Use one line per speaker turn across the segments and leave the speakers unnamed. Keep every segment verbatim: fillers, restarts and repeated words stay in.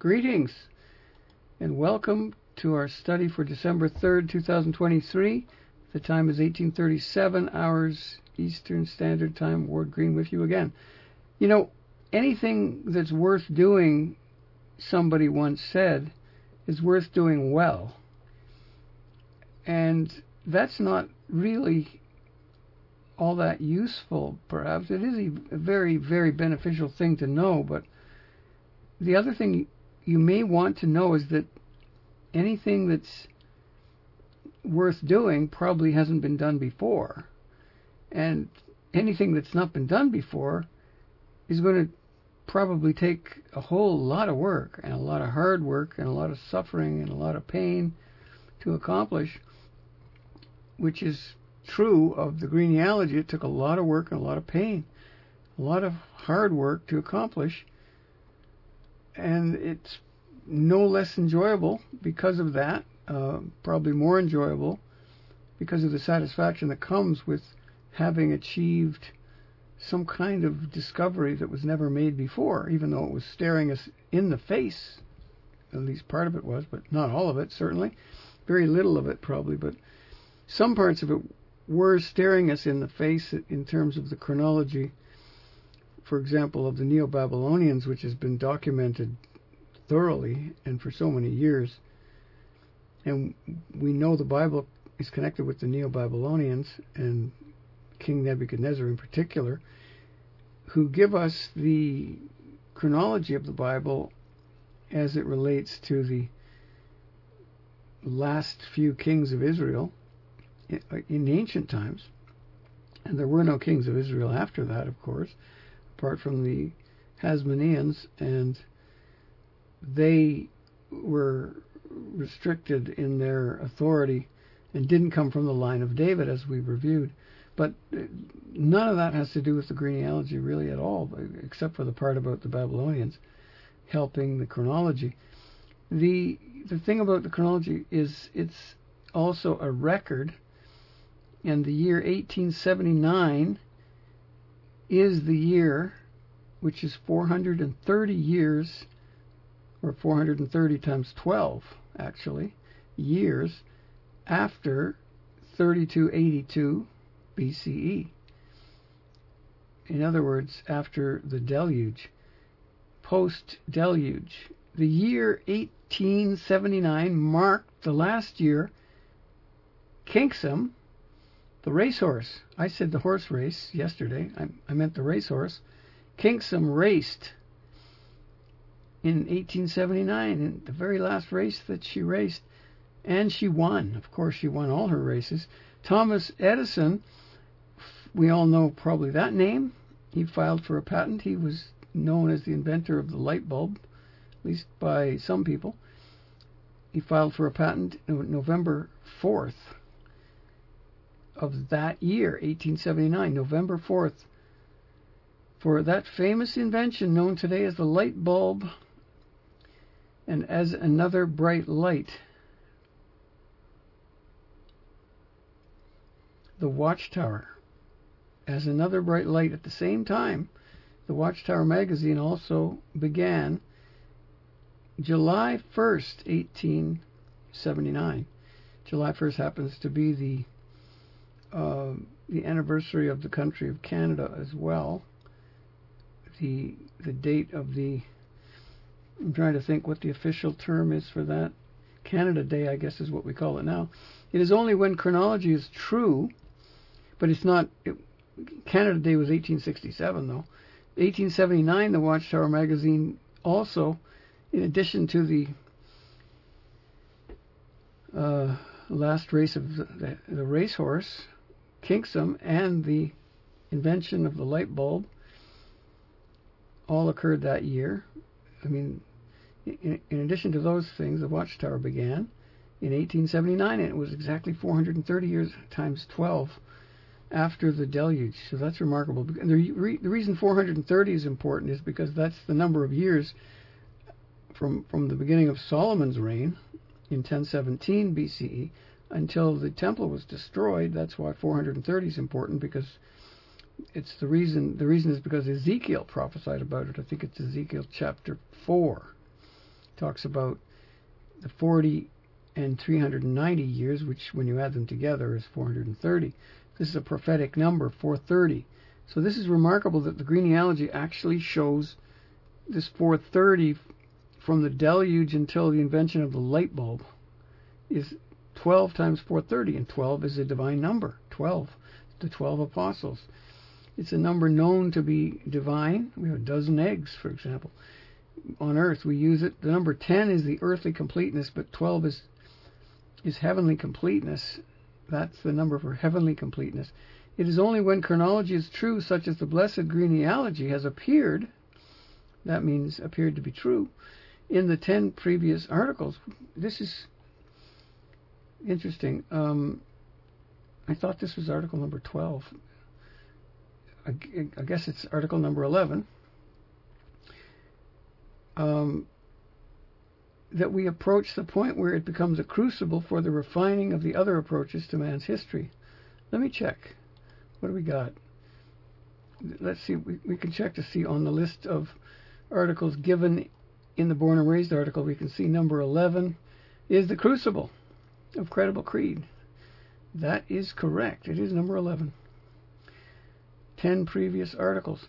Greetings and welcome to our study for December third, two thousand twenty-three. The time is eighteen thirty-seven hours Eastern Standard Time. Ward Green with you again. You know, anything that's worth doing, somebody once said, is worth doing well. And that's not really all that useful, perhaps. It is a very, very beneficial thing to know, but the other thing you may want to know is that anything that's worth doing probably hasn't been done before. And anything that's not been done before is going to probably take a whole lot of work and a lot of hard work and a lot of suffering and a lot of pain to accomplish, which is true of the genealogy. It took a lot of work and a lot of pain, a lot of hard work to accomplish, and it's no less enjoyable because of that, uh, probably more enjoyable because of the satisfaction that comes with having achieved some kind of discovery that was never made before, even though it was staring us in the face. At least part of it was, but not all of it, certainly. Very little of it, probably, but some parts of it were staring us in the face in terms of the chronology, for example, of the Neo-Babylonians, which has been documented thoroughly and for so many years. And we know the Bible is connected with the Neo-Babylonians and King Nebuchadnezzar in particular, who give us the chronology of the Bible as it relates to the last few kings of Israel in ancient times. And there were no kings of Israel after that, of course, apart from the Hasmoneans, and they were restricted in their authority and didn't come from the line of David, as we reviewed. But none of that has to do with the genealogy really at all, except for the part about the Babylonians helping the chronology. The the thing about the chronology is it's also a record, and the year eighteen seventy-nine is the year, which is four hundred thirty years, or four hundred thirty times twelve, actually, years after thirty-two eighty-two B C E. In other words, after the deluge, post-deluge. The year eighteen seventy-nine marked the last year Kinksum, the racehorse. I said the horse race yesterday. I, I meant the racehorse. Kinksum raced in eighteen seventy-nine, in the very last race that she raced, and she won. Of course, she won all her races. Thomas Edison, we all know probably that name. He filed for a patent. He was known as the inventor of the light bulb, at least by some people. He filed for a patent on November fourth of that year, eighteen seventy-nine, November fourth, for that famous invention known today as the light bulb and as another bright light. The Watchtower as another bright light. At the same time, the Watchtower magazine also began July first, eighteen seventy-nine. July first happens to be the uh, the anniversary of the country of Canada as well. The the date of the, I'm trying to think what the official term is for that. Canada Day, I guess, is what we call it now. It is only when chronology is true, but it's not. It, Canada Day was eighteen sixty-seven, though. eighteen seventy-nine, the Watchtower magazine also, in addition to the uh, last race of the, the, the racehorse, Kinksum, and the invention of the light bulb, all occurred that year. I mean, in, in addition to those things, the Watchtower began in eighteen seventy-nine, and it was exactly four hundred thirty years times twelve after the deluge. So that's remarkable. And the, re, the reason four hundred thirty is important is because that's the number of years from from the beginning of Solomon's reign in ten seventeen B C E until the temple was destroyed. That's why four hundred thirty is important, because it's the reason. The reason is because Ezekiel prophesied about it. I think it's Ezekiel chapter four. talks about the forty and three hundred ninety years, which when you add them together is four hundred thirty. This is a prophetic number, four thirty. So this is remarkable that the genealogy actually shows this four thirty from the deluge until the invention of the light bulb is twelve times four thirty, and twelve is a divine number. twelve, the twelve apostles. It's a number known to be divine. We have a dozen eggs, for example. On earth, we use it. The number ten is the earthly completeness, but twelve is is heavenly completeness. That's the number for heavenly completeness. It is only when chronology is true, such as the blessed genealogy has appeared, that means appeared to be true, in the ten previous articles. This is interesting. Um, I thought this was article number twelve. I, I guess it's article number eleven. Um, that we approach the point where it becomes a crucible for the refining of the other approaches to man's history. Let me check. What do we got? Let's see. We, we can check to see on the list of articles given in the Born and Raised article. We can see number eleven is the crucible of credible creed. That is correct. It is number eleven. Ten previous articles.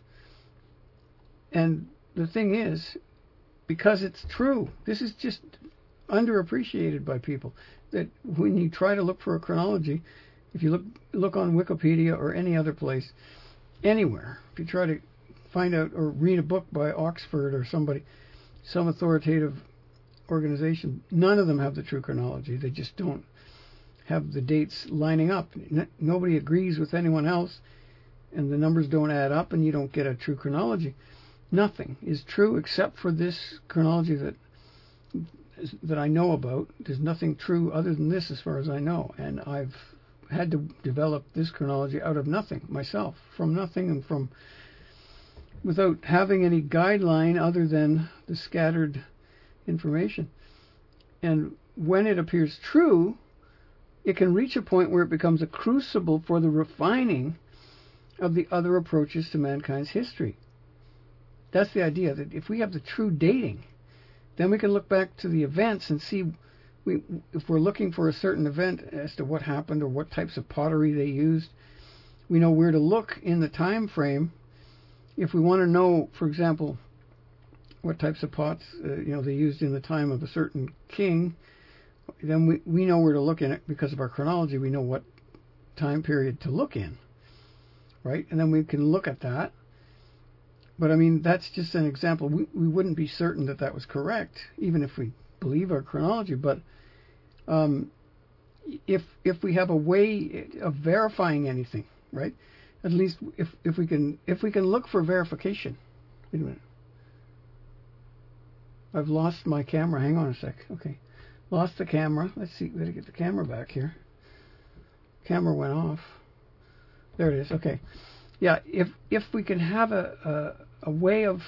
And the thing is, because it's true, this is just underappreciated by people, that when you try to look for a chronology, if you look look on Wikipedia or any other place, anywhere, if you try to find out or read a book by Oxford or somebody, some authoritative organization, none of them have the true chronology. They just don't have the dates lining up. N- nobody agrees with anyone else, and the numbers don't add up, and you don't get a true chronology. Nothing is true except for this chronology that that I know about. There's nothing true other than this as far as I know, and I've had to develop this chronology out of nothing myself, from nothing, and from without having any guideline other than the scattered information. And when it appears true, it can reach a point where it becomes a crucible for the refining of the other approaches to mankind's history. That's the idea, that if we have the true dating, then we can look back to the events and see, we, if we're looking for a certain event as to what happened or what types of pottery they used, we know where to look in the time frame. If we want to know, for example, what types of pots uh, you know they used in the time of a certain king, then we, we know where to look in it because of our chronology. We know what time period to look in, right? And then we can look at that. But, I mean, that's just an example. We, we wouldn't be certain that that was correct, even if we believe our chronology. But um, if if we have a way of verifying anything, right? At least if if we can if we can look for verification. Wait a minute. I've lost my camera. Hang on a sec. Okay, lost the camera. Let's see. Gotta get the camera back here. Camera went off. There it is. Okay. Yeah, if if we can have a, a a way of,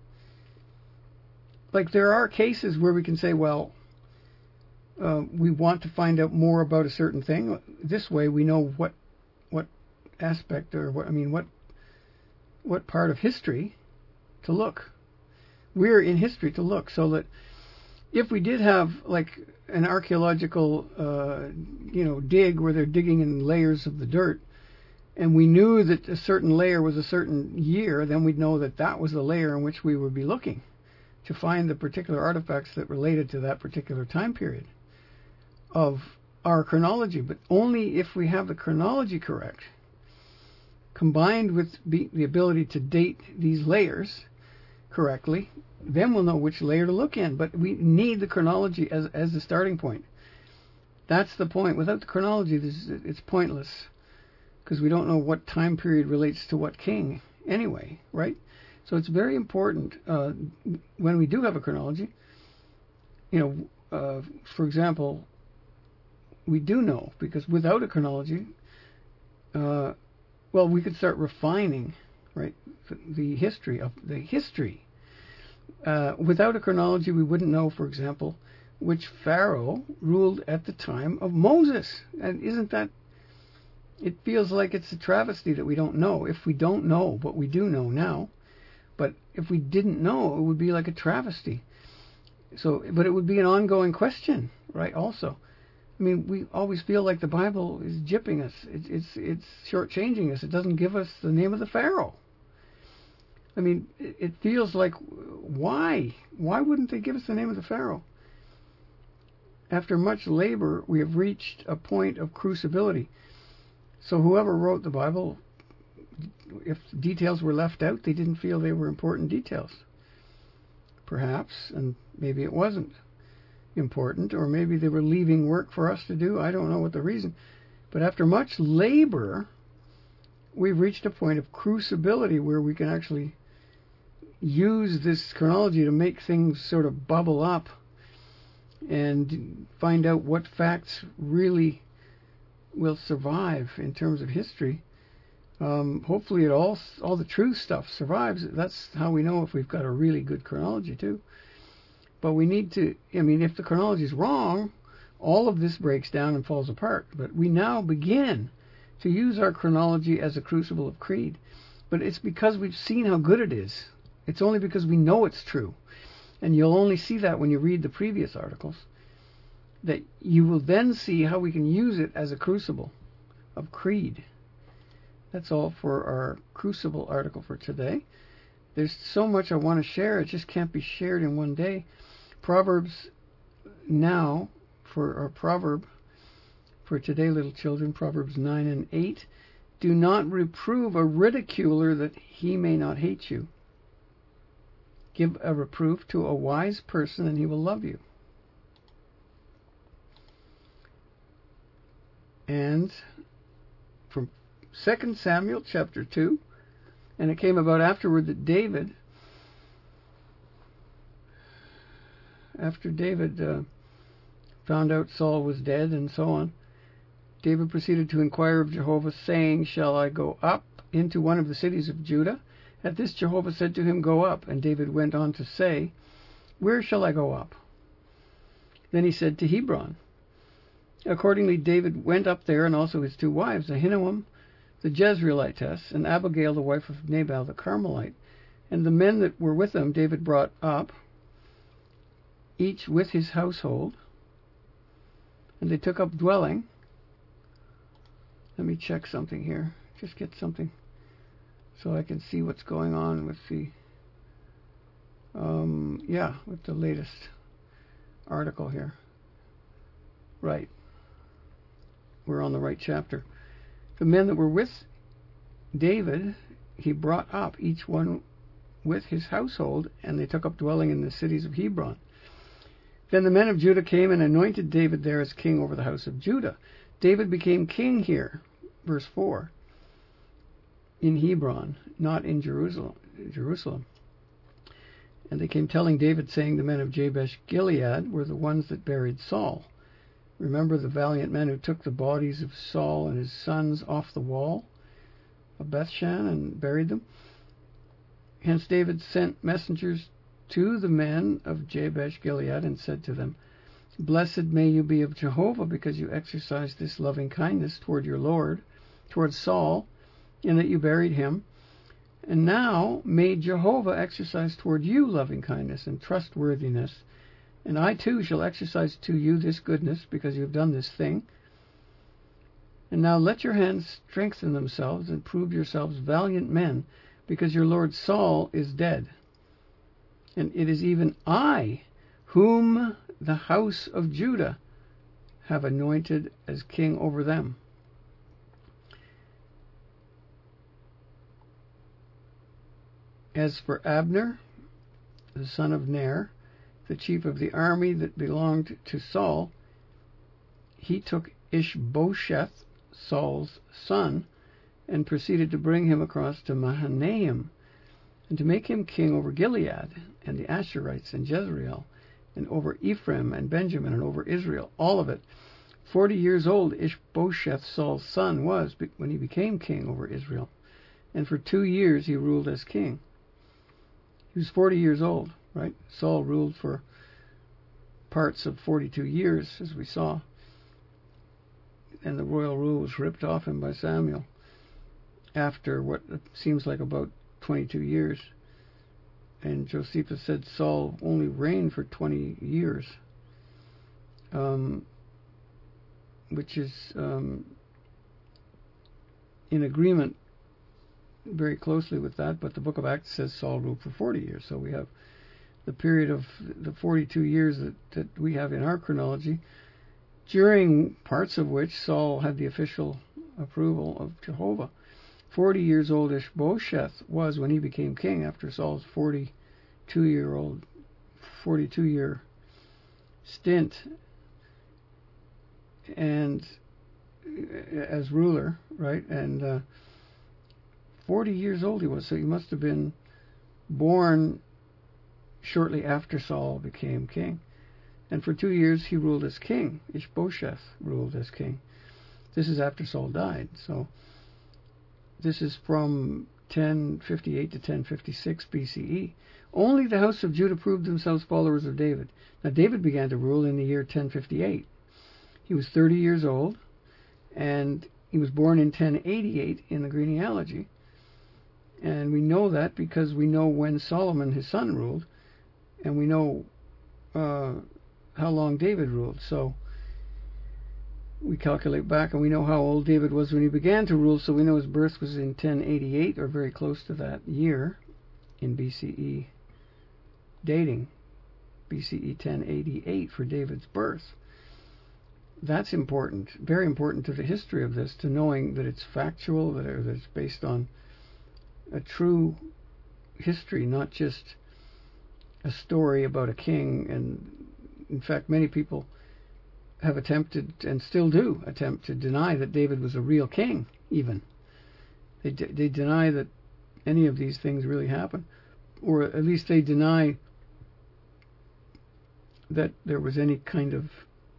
like, there are cases where we can say, well, uh, we want to find out more about a certain thing. This way, we know what what aspect or what I mean what what part of history to look. We're in history to look, so that if we did have like an archaeological uh, you know dig where they're digging in layers of the dirt, and we knew that a certain layer was a certain year, then we'd know that that was the layer in which we would be looking to find the particular artifacts that related to that particular time period of our chronology. But only if we have the chronology correct, combined with be, the ability to date these layers correctly, then we'll know which layer to look in. But we need the chronology as, as the starting point. That's the point. Without the chronology, this, it's pointless, because we don't know what time period relates to what king anyway, right? So it's very important uh, when we do have a chronology, you know, uh, for example, we do know, because without a chronology, uh, well, we could start refining, right, the history of the history. Uh, without a chronology, we wouldn't know, for example, which pharaoh ruled at the time of Moses. And isn't that, it feels like it's a travesty that we don't know. If we don't know, but we do know now, but if we didn't know, it would be like a travesty. So, but it would be an ongoing question, right? Also, I mean, we always feel like the Bible is gypping us. It, it's it's shortchanging us. It doesn't give us the name of the Pharaoh. I mean, it, it feels like, why? Why wouldn't they give us the name of the Pharaoh? After much labor, we have reached a point of crucibility. So whoever wrote the Bible, if details were left out, they didn't feel they were important details. Perhaps, and maybe it wasn't important, or maybe they were leaving work for us to do. I don't know what the reason. But after much labor, we've reached a point of crucibility where we can actually use this chronology to make things sort of bubble up and find out what facts really will survive in terms of history. Um, hopefully it all all the true stuff survives. That's how we know if we've got a really good chronology too. But we need to, I mean, if the chronology is wrong, all of this breaks down and falls apart. But we now begin to use our chronology as a crucible of creed. But it's because we've seen how good it is. It's only because we know it's true. And you'll only see that when you read the previous articles, that you will then see how we can use it as a crucible of creed. That's all for our crucible article for today. There's so much I want to share. It just can't be shared in one day. Proverbs now, for our proverb for today, little children, Proverbs nine and eight. Do not reprove a ridiculer that he may not hate you. Give a reproof to a wise person and he will love you. And from Second Samuel chapter two, and it came about afterward that David, after David uh, found out Saul was dead and so on, David proceeded to inquire of Jehovah, saying, Shall I go up into one of the cities of Judah? At this Jehovah said to him, Go up. And David went on to say, Where shall I go up? Then he said, To Hebron. Accordingly, David went up there, and also his two wives, Ahinoam the Jezreelitess, and Abigail the wife of Nabal the Carmelite. And the men that were with them David brought up, each with his household, and they took up dwelling. Let me check something here. Just get something so I can see what's going on with the, um, yeah, with the latest article here. Right. We're on the right chapter. The men that were with David, he brought up, each one with his household, and they took up dwelling in the cities of Hebron. Then the men of Judah came and anointed David there as king over the house of Judah. David became king here, verse four, in Hebron, not in Jerusalem. Jerusalem. And they came telling David, saying, The men of Jabesh Gilead were the ones that buried Saul. Remember the valiant men who took the bodies of Saul and his sons off the wall of Bethshan and buried them? Hence David sent messengers to the men of Jabesh Gilead and said to them, Blessed may you be of Jehovah, because you exercised this loving kindness toward your Lord, toward Saul, in that you buried him. And now may Jehovah exercise toward you loving kindness and trustworthiness. And I too shall exercise to you this goodness, because you have done this thing. And now let your hands strengthen themselves, and prove yourselves valiant men, because your Lord Saul is dead. And it is even I, whom the house of Judah have anointed as king over them. As for Abner, the son of Ner, the chief of the army that belonged to Saul, he took Ishbosheth, Saul's son, and proceeded to bring him across to Mahanaim, and to make him king over Gilead, and the Asherites, and Jezreel, and over Ephraim, and Benjamin, and over Israel, all of it. Forty years old Ishbosheth, Saul's son, was when he became king over Israel, and for two years he ruled as king. He was forty years old, right? Saul ruled for parts of forty-two years, as we saw, and the royal rule was ripped off him by Samuel after what seems like about twenty-two years. and Josephus said Saul only reigned for twenty years, um, which is um, in agreement very closely with that. But the Book of Acts says Saul ruled for forty years, so we have the period of the forty-two years that, that we have in our chronology, during parts of which Saul had the official approval of Jehovah. Forty years old Ishbosheth was when he became king after Saul's forty-two year old, forty-two year stint and as ruler, right? And uh, forty years old he was, so he must have been born shortly after Saul became king. And for two years he ruled as king. Ishbosheth ruled as king. This is after Saul died, so this is from ten fifty-eight to ten fifty-six B C E. Only the house of Judah proved themselves followers of David. Now David began to rule in the year ten fifty-eight. He was thirty years old, and he was born in ten eighty-eight in the genealogy. And we know that because we know when Solomon, his son, ruled, and we know uh, how long David ruled. So we calculate back, and we know how old David was when he began to rule, so we know his birth was in ten eighty-eight, or very close to that year in B C E dating. B C E ten eighty-eight for David's birth. That's important, very important to the history of this, to knowing that it's factual, that it's based on a true history, not just a story about a king. And in fact, many people have attempted, and still do attempt, to deny that David was a real king, even. They, de- they deny that any of these things really happened. Or at least they deny that there was any kind of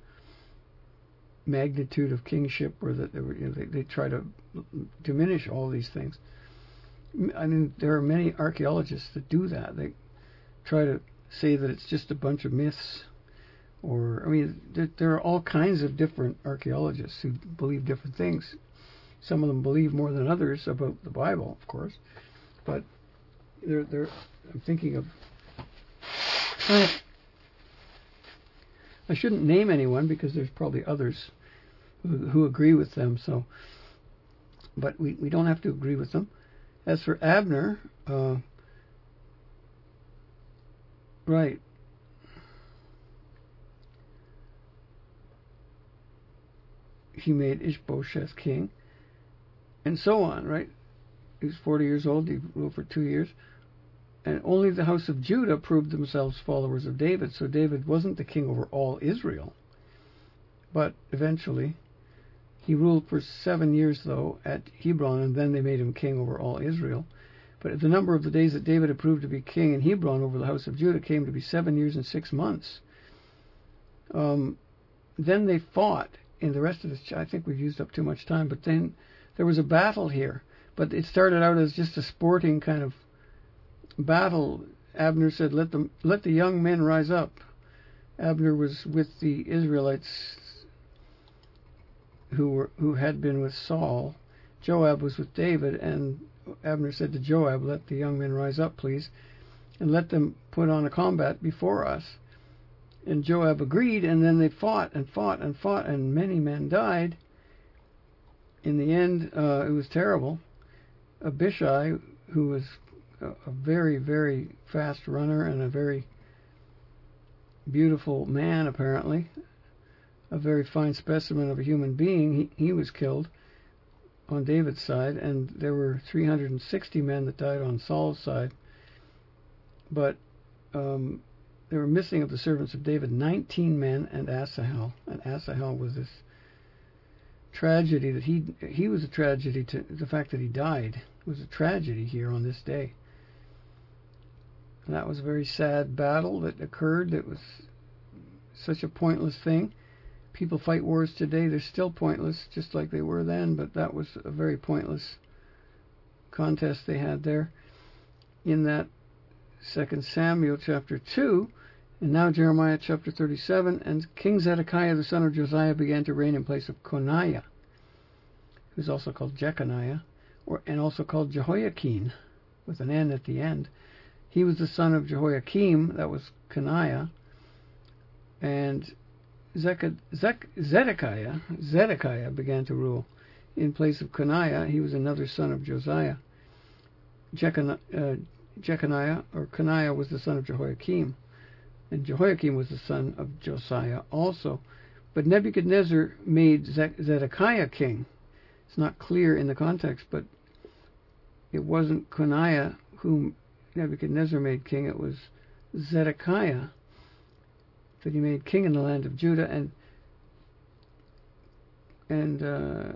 magnitude of kingship, or that there were, you know, they, they try to diminish all these things. I mean, there are many archaeologists that do that. They try to say that it's just a bunch of myths. Or, I mean, there, there are all kinds of different archaeologists who believe different things. Some of them believe more than others about the Bible, of course. But they're, they're, I'm thinking of... I shouldn't name anyone because there's probably others who, who agree with them. So, but we, we don't have to agree with them. As for Abner, uh, right... he made Ishbosheth king, and so on, right? He was forty years old, he ruled for two years, and only the house of Judah proved themselves followers of David, so David wasn't the king over all Israel. But eventually, he ruled for seven years, though, at Hebron, and then they made him king over all Israel. But the number of the days that David approved to be king in Hebron over the house of Judah came to be seven years and six months. Um, then they fought. In the rest of this, I think we've used up too much time, but then there was a battle here. But it started out as just a sporting kind of battle. Abner said, let them, let the young men rise up. Abner was with the Israelites who were who had been with Saul. Joab was with David, and Abner said to Joab, let the young men rise up, please, and let them put on a combat before us. And Joab agreed, and then they fought and fought and fought, and many men died. In the end, uh, it was terrible. Abishai, who was a, a very, very fast runner and a very beautiful man, apparently, a very fine specimen of a human being, he, he was killed on David's side, and there were three hundred sixty men that died on Saul's side. But... Um, They were missing of the servants of David nineteen men and Asahel. And Asahel was this tragedy that he he was a tragedy to the fact that he died. It was a tragedy here on this day. And that was a very sad battle that occurred. It was such a pointless thing. People fight wars today. They're still pointless, just like they were then. But that was a very pointless contest they had there. In that Second Samuel chapter two, and now Jeremiah chapter thirty-seven, and King Zedekiah the son of Josiah began to reign in place of Coniah, who's also called Jeconiah, or and also called Jehoiakim, with an N at the end. He was the son of Jehoiakim, that was Coniah, and Zech- Zech- Zedekiah, Zedekiah began to rule. In place of Coniah, he was another son of Josiah. Jeconiah, uh, Jeconiah, or Coniah, was the son of Jehoiakim, and Jehoiakim was the son of Josiah also. But Nebuchadnezzar made Zedekiah king. It's not clear in the context, but it wasn't Coniah whom Nebuchadnezzar made king, it was Zedekiah that he made king in the land of Judah, and and uh,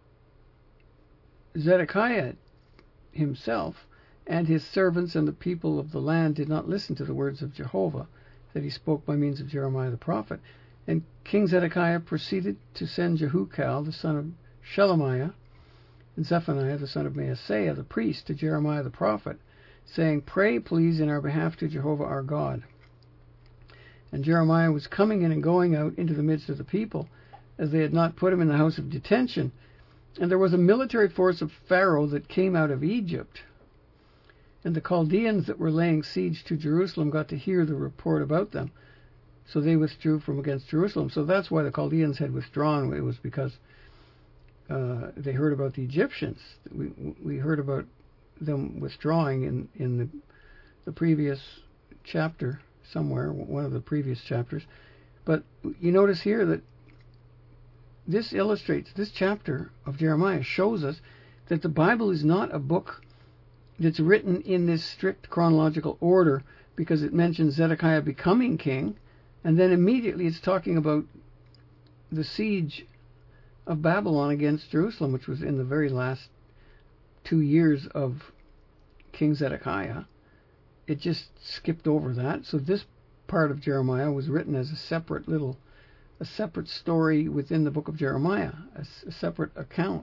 Zedekiah himself and his servants and the people of the land did not listen to the words of Jehovah that he spoke by means of Jeremiah the prophet. And King Zedekiah proceeded to send Jehukal, the son of Shelemiah, and Zephaniah, the son of Maaseiah, the priest, to Jeremiah the prophet, saying, "Pray, please, in our behalf to Jehovah our God." And Jeremiah was coming in and going out into the midst of the people, as they had not put him in the house of detention. And there was a military force of Pharaoh that came out of Egypt. And the Chaldeans that were laying siege to Jerusalem got to hear the report about them. So they withdrew from against Jerusalem. So that's why the Chaldeans had withdrawn. It was because uh, they heard about the Egyptians. We, we heard about them withdrawing in, in the, the previous chapter somewhere, one of the previous chapters. But you notice here that this illustrates, this chapter of Jeremiah shows us that the Bible is not a book that's written in this strict chronological order, because it mentions Zedekiah becoming king, and then immediately it's talking about the siege of Babylon against Jerusalem, which was in the very last two years of King Zedekiah. It just skipped over that. So this part of Jeremiah was written as a separate little, a separate story within the book of Jeremiah, a, a separate account.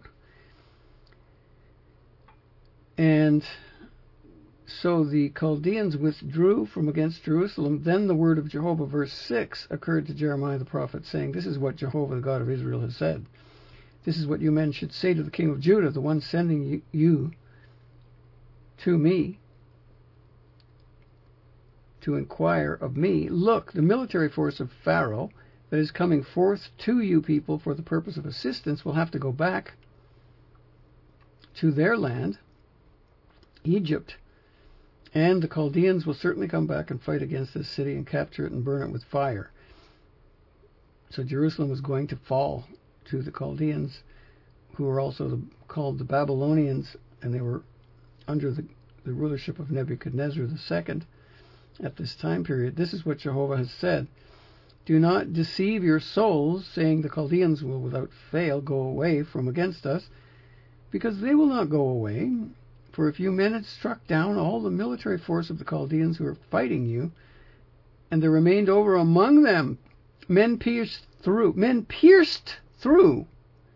And so the Chaldeans withdrew from against Jerusalem. Then the word of Jehovah, verse six, occurred to Jeremiah the prophet, saying, "This is what Jehovah, the God of Israel, has said. This is what you men should say to the king of Judah, the one sending you to me to inquire of me. Look, the military force of Pharaoh that is coming forth to you people for the purpose of assistance will have to go back to their land, Egypt, and the Chaldeans will certainly come back and fight against this city and capture it and burn it with fire." So Jerusalem was going to fall to the Chaldeans, who were also the, called the Babylonians, and they were under the, the rulership of Nebuchadnezzar the second at this time period. This is what Jehovah has said: "Do not deceive your souls, saying the Chaldeans will without fail go away from against us, because they will not go away. For if you men had struck down all the military force of the Chaldeans who are fighting you, and there remained over among them men pierced through, men pierced through,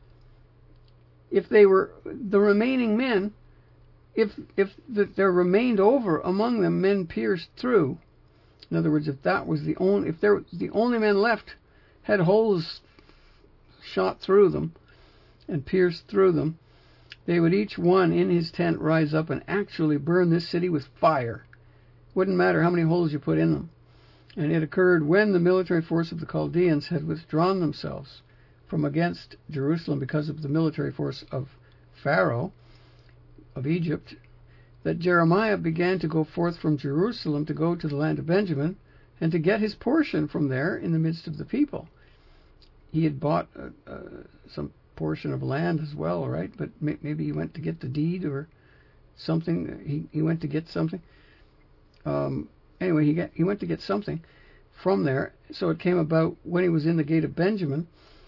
if they were the remaining men, if if the, there remained over among them men pierced through," in other words, if that was the only, if there the only men left had holes shot through them and pierced through them, "they would each one in his tent rise up and actually burn this city with fire. Wouldn't matter how many holes you put in them." And it occurred when the military force of the Chaldeans had withdrawn themselves from against Jerusalem because of the military force of Pharaoh of Egypt, that Jeremiah began to go forth from Jerusalem to go to the land of Benjamin and to get his portion from there in the midst of the people. He had bought uh, uh, some portion of land as well, right? But may- maybe he went to get the deed or something. He, he went to get something. Um, anyway, he, got, he went to get something from there. So it came about when he was in the gate of Benjamin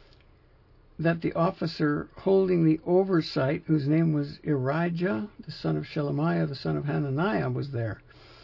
that the officer holding the oversight, whose name was Irijah, the son of Shelemiah, the son of Hananiah, was there.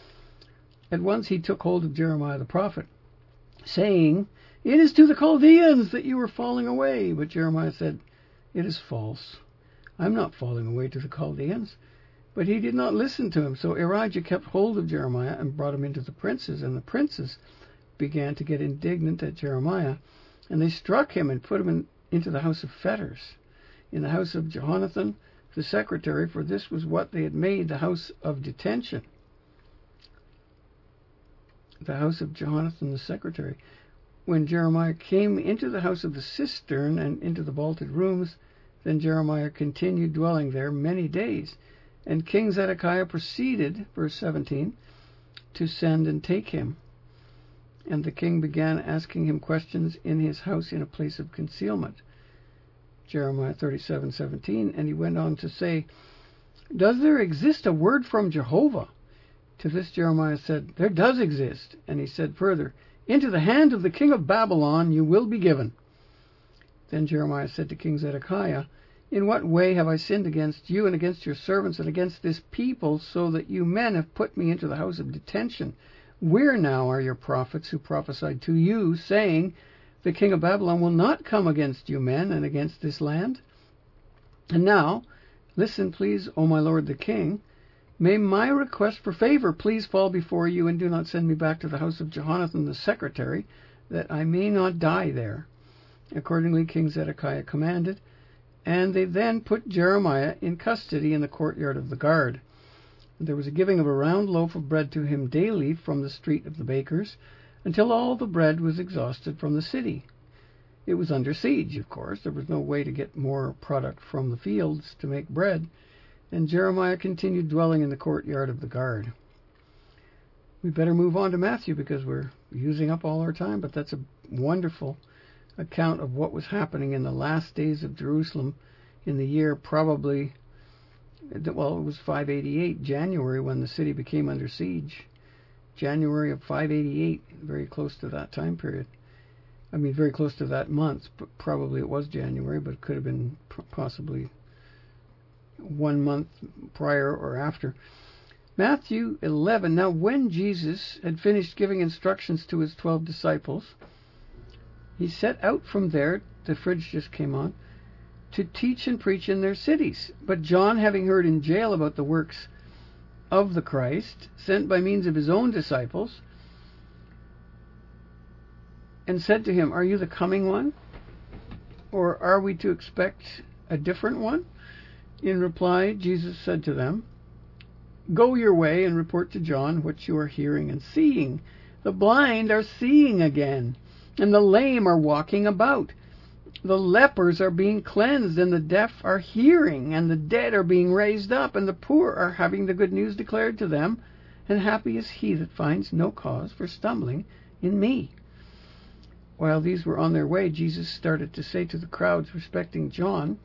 At once he took hold of Jeremiah the prophet, saying, "It is to the Chaldeans that you are falling away." But Jeremiah said, "It is false. I'm not falling away to the Chaldeans." But he did not listen to him. So Irijah kept hold of Jeremiah and brought him into the princes. And the princes began to get indignant at Jeremiah, and they struck him and put him in into the house of fetters, in the house of Jehonathan, the secretary, for this was what they had made the house of detention. the house of Jonathan the secretary. When Jeremiah came into the house of the cistern and into the vaulted rooms, then Jeremiah continued dwelling there many days. And King Zedekiah proceeded, verse seventeen, to send and take him. And the king began asking him questions in his house in a place of concealment. Jeremiah thirty-seven seventeen, and he went on to say, "Does there exist a word from Jehovah?" To this Jeremiah said, "There does exist." And he said further, "Into the hand of the king of Babylon you will be given." Then Jeremiah said to King Zedekiah, "In what way have I sinned against you and against your servants and against this people, so that you men have put me into the house of detention? Where now are your prophets who prophesied to you, saying, the king of Babylon will not come against you men and against this land? And now, listen please, O my lord the king, may my request for favor please fall before you, and do not send me back to the house of Jonathan the secretary, that I may not die there." Accordingly King Zedekiah commanded, and they then put Jeremiah in custody in the courtyard of the guard. There was a giving of a round loaf of bread to him daily from the street of the bakers, until all the bread was exhausted from the city. It was under siege, of course. There was no way to get more product from the fields to make bread, and Jeremiah continued dwelling in the courtyard of the guard. We better move on to Matthew because we're using up all our time, but that's a wonderful account of what was happening in the last days of Jerusalem in the year probably, well, it was five eighty-eight, January, when the city became under siege. January of five eighty-eight, very close to that time period. I mean, very close to that month. But probably it was January, but it could have been possibly one month prior or after. Matthew eleven. Now, when Jesus had finished giving instructions to his twelve disciples, he set out from there, the fridge just came on, to teach and preach in their cities. But John, having heard in jail about the works of the Christ, sent by means of his own disciples, and said to him, "Are you the coming one? Or are we to expect a different one?" In reply, Jesus said to them, "Go your way and report to John what you are hearing and seeing. The blind are seeing again, and the lame are walking about. The lepers are being cleansed, and the deaf are hearing, and the dead are being raised up, and the poor are having the good news declared to them. And happy is he that finds no cause for stumbling in me." While these were on their way, Jesus started to say to the crowds respecting John,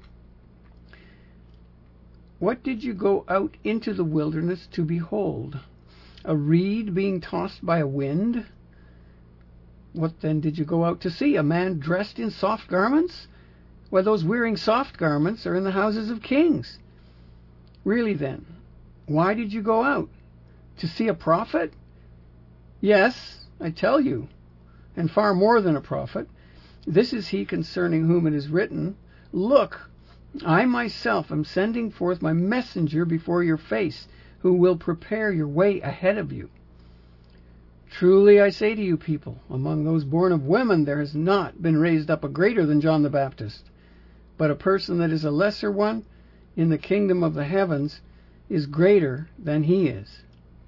"What did you go out into the wilderness to behold? A reed being tossed by a wind? What then did you go out to see? A man dressed in soft garments? Why, those wearing soft garments are in the houses of kings. Really then, why did you go out? To see a prophet? Yes, I tell you, and far more than a prophet. This is he concerning whom it is written, 'Look, I myself am sending forth my messenger before your face, who will prepare your way ahead of you.' Truly I say to you, people, among those born of women there has not been raised up a greater than John the Baptist. But a person that is a lesser one in the kingdom of the heavens is greater than he is.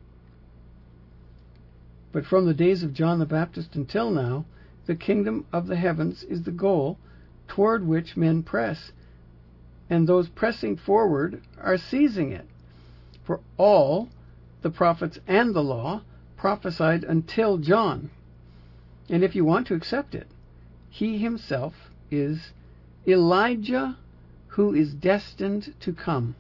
But from the days of John the Baptist until now, the kingdom of the heavens is the goal toward which men press, and those pressing forward are seizing it. For all the prophets and the law prophesied until John. And if you want to accept it, he himself is Elijah, who is destined to come.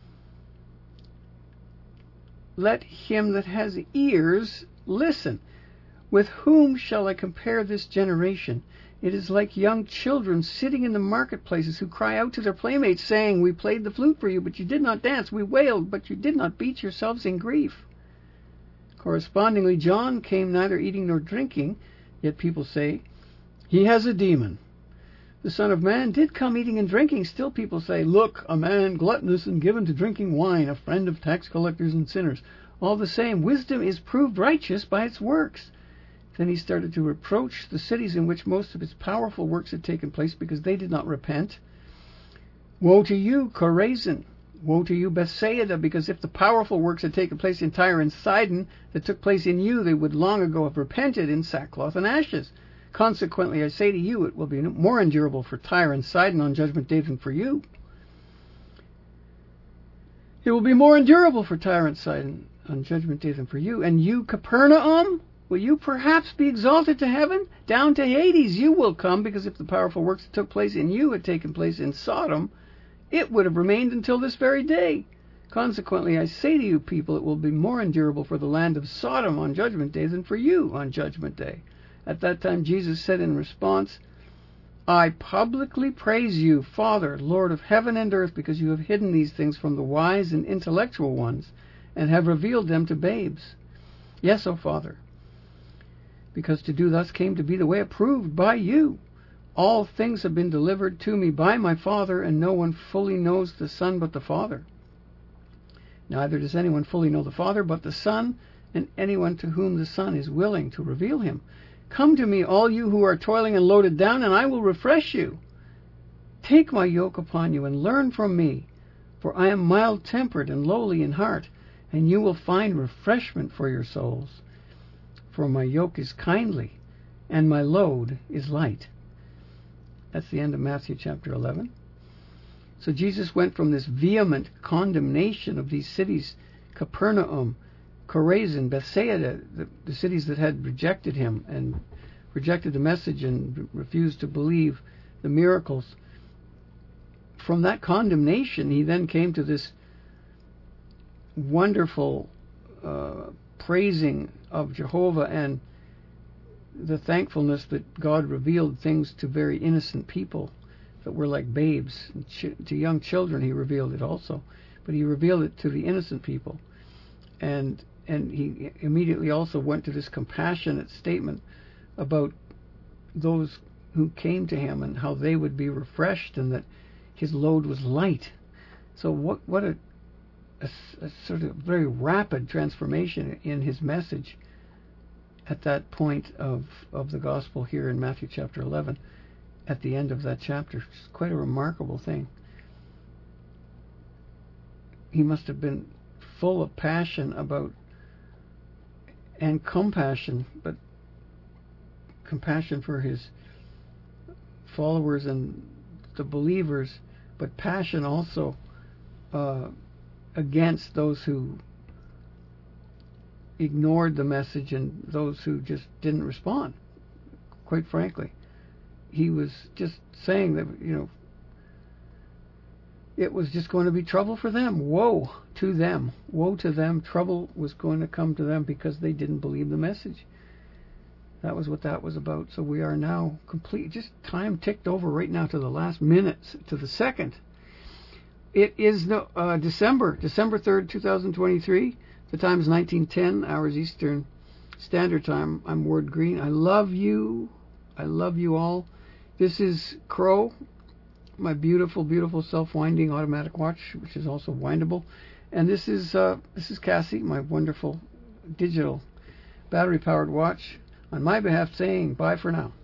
Let him that has ears listen. With whom shall I compare this generation? It is like young children sitting in the marketplaces, who cry out to their playmates, saying, 'We played the flute for you, but you did not dance. We wailed, but you did not beat yourselves in grief.' Correspondingly, John came neither eating nor drinking, yet people say, 'He has a demon.' The Son of Man did come eating and drinking. Still people say, 'Look, a man gluttonous and given to drinking wine, a friend of tax collectors and sinners.' All the same, wisdom is proved righteous by its works." Then he started to reproach the cities in which most of its powerful works had taken place, because they did not repent. "Woe to you, Chorazin! Woe to you, Bethsaida, because if the powerful works had taken place in Tyre and Sidon that took place in you, they would long ago have repented in sackcloth and ashes. Consequently, I say to you, it will be more endurable for Tyre and Sidon on judgment day than for you. It will be more endurable for Tyre and Sidon on judgment day than for you. And you, Capernaum, will you perhaps be exalted to heaven? Down to Hades you will come, because if the powerful works that took place in you had taken place in Sodom, it would have remained until this very day. Consequently, I say to you, people, it will be more endurable for the land of Sodom on judgment day than for you on judgment day. At that time, Jesus said in response, I publicly praise you, Father, Lord of heaven and earth, because you have hidden these things from the wise and intellectual ones and have revealed them to babes. Yes, O Father, because to do thus came to be the way approved by you. All things have been delivered to me by my Father, and no one fully knows the Son but the Father. Neither does anyone fully know the Father but the Son, and anyone to whom the Son is willing to reveal him. Come to me, all you who are toiling and loaded down, and I will refresh you. Take my yoke upon you and learn from me, for I am mild-tempered and lowly in heart, and you will find refreshment for your souls. For my yoke is kindly, and my load is light. That's the end of Matthew chapter eleven. So Jesus went from this vehement condemnation of these cities, Capernaum, Chorazin, Bethsaida, the, the cities that had rejected him and rejected the message and refused to believe the miracles. From that condemnation, he then came to this wonderful uh, praising of Jehovah and the thankfulness that God revealed things to very innocent people that were like babes. Ch- to young children he revealed it also, but he revealed it to the innocent people. And and he immediately also went to this compassionate statement about those who came to him and how they would be refreshed and that his load was light. So what what a, a, a sort of very rapid transformation in his message at that point of, of the gospel here in Matthew chapter eleven, at the end of that chapter. It's quite a remarkable thing. He must have been full of passion about and compassion, but compassion for his followers and the believers, but passion also uh, against those who ignored the message and those who just didn't respond. Quite frankly, he was just saying that, you know, it was just going to be trouble for them. Woe to them. Woe to them. Trouble was going to come to them because they didn't believe the message. That was what that was about. So we are now complete. Just time ticked over right now to the last minutes, to the second. It is no, uh, December, December third, twenty twenty-three. The time is nineteen ten, hours Eastern Standard Time. I'm Ward Green. I love you. I love you all. This is Crow, my beautiful, beautiful self-winding automatic watch, which is also windable. And this is uh, this is Cassie, my wonderful digital battery-powered watch, on my behalf saying bye for now.